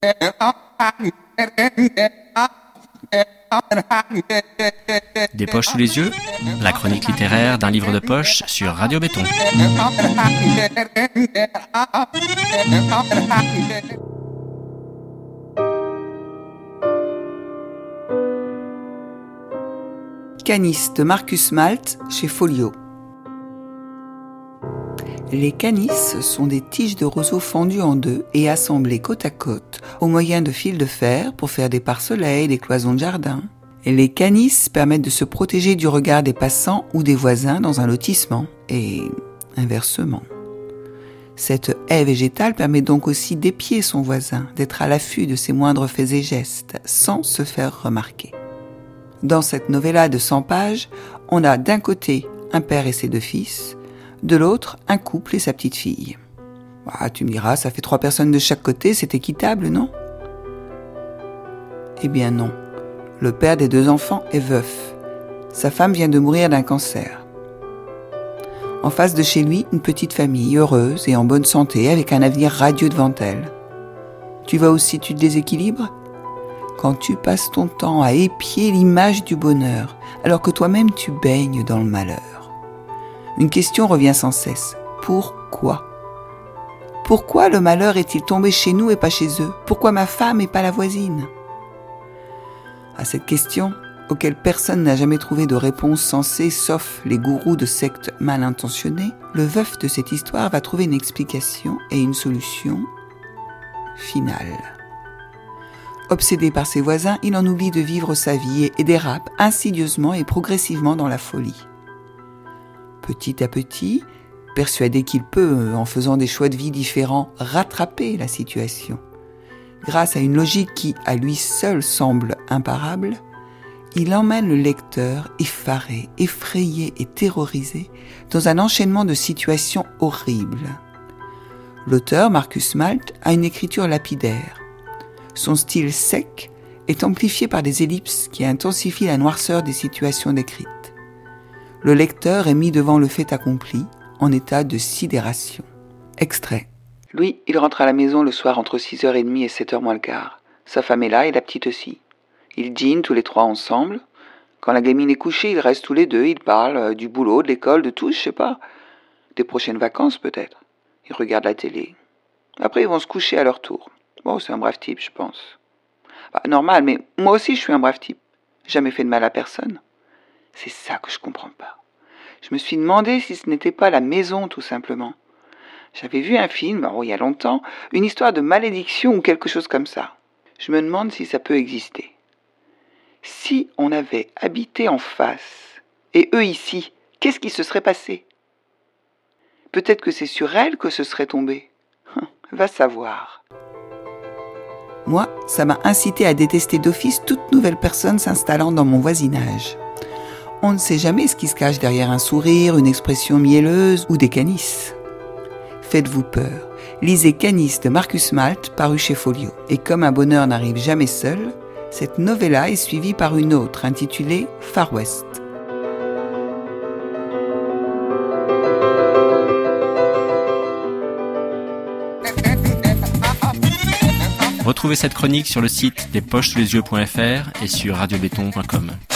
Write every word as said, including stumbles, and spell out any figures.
Des poches sous les yeux, la chronique littéraire d'un livre de poche sur Radio Béton. Canis de Marcus Malt chez Folio. Les canis sont des tiges de roseaux fendues en deux et assemblées côte à côte au moyen de fils de fer pour faire des pare-soleils, des cloisons de jardin. Et les canis permettent de se protéger du regard des passants ou des voisins dans un lotissement et inversement. Cette haie végétale permet donc aussi d'épier son voisin, d'être à l'affût de ses moindres faits et gestes sans se faire remarquer. Dans cette novella de cent pages, on a d'un côté un père et ses deux fils, de l'autre, un couple et sa petite fille. Ah, tu me diras, ça fait trois personnes de chaque côté, c'est équitable, non ? Eh bien non. Le père des deux enfants est veuf. Sa femme vient de mourir d'un cancer. En face de chez lui, une petite famille, heureuse et en bonne santé, avec un avenir radieux devant elle. Tu vois aussi tu te déséquilibres ? Quand tu passes ton temps à épier l'image du bonheur, alors que toi-même tu baignes dans le malheur. Une question revient sans cesse. Pourquoi ? Pourquoi le malheur est-il tombé chez nous et pas chez eux ? Pourquoi ma femme et pas la voisine ? À cette question, auquel personne n'a jamais trouvé de réponse sensée, sauf les gourous de sectes mal intentionnés, le veuf de cette histoire va trouver une explication et une solution finale. Obsédé par ses voisins, il en oublie de vivre sa vie et dérape insidieusement et progressivement dans la folie. Petit à petit, persuadé qu'il peut, en faisant des choix de vie différents, rattraper la situation. Grâce à une logique qui, à lui seul, semble imparable, il emmène le lecteur effaré, effrayé et terrorisé dans un enchaînement de situations horribles. L'auteur, Marcus Malt, a une écriture lapidaire. Son style sec est amplifié par des ellipses qui intensifient la noirceur des situations décrites. Le lecteur est mis devant le fait accompli, en état de sidération. Extrait. Louis, il rentre à la maison le soir entre six heures trente et sept heures moins le quart. Sa femme est là et la petite aussi. Ils dînent tous les trois ensemble. Quand la gamine est couchée, ils restent tous les deux, ils parlent euh, du boulot, de l'école, de tout, je sais pas. Des prochaines vacances peut-être. Ils regardent la télé. Après, ils vont se coucher à leur tour. Bon, c'est un brave type, je pense. Bah, normal, mais moi aussi je suis un brave type. Jamais fait de mal à personne. C'est ça que je comprends pas. Je me suis demandé si ce n'était pas la maison, tout simplement. J'avais vu un film, oh, il y a longtemps, une histoire de malédiction ou quelque chose comme ça. Je me demande si ça peut exister. Si on avait habité en face, et eux ici, qu'est-ce qui se serait passé ? Peut-être que c'est sur elle que ce serait tombé. Va savoir. Moi, ça m'a incité à détester d'office toute nouvelle personne s'installant dans mon voisinage. On ne sait jamais ce qui se cache derrière un sourire, une expression mielleuse ou des canis. Faites-vous peur. Lisez Canis de Marcus Malt, paru chez Folio. Et comme un bonheur n'arrive jamais seul, cette novella est suivie par une autre intitulée Far West. Retrouvez cette chronique sur le site des poches sous les yeux point f r et sur radio béton point com.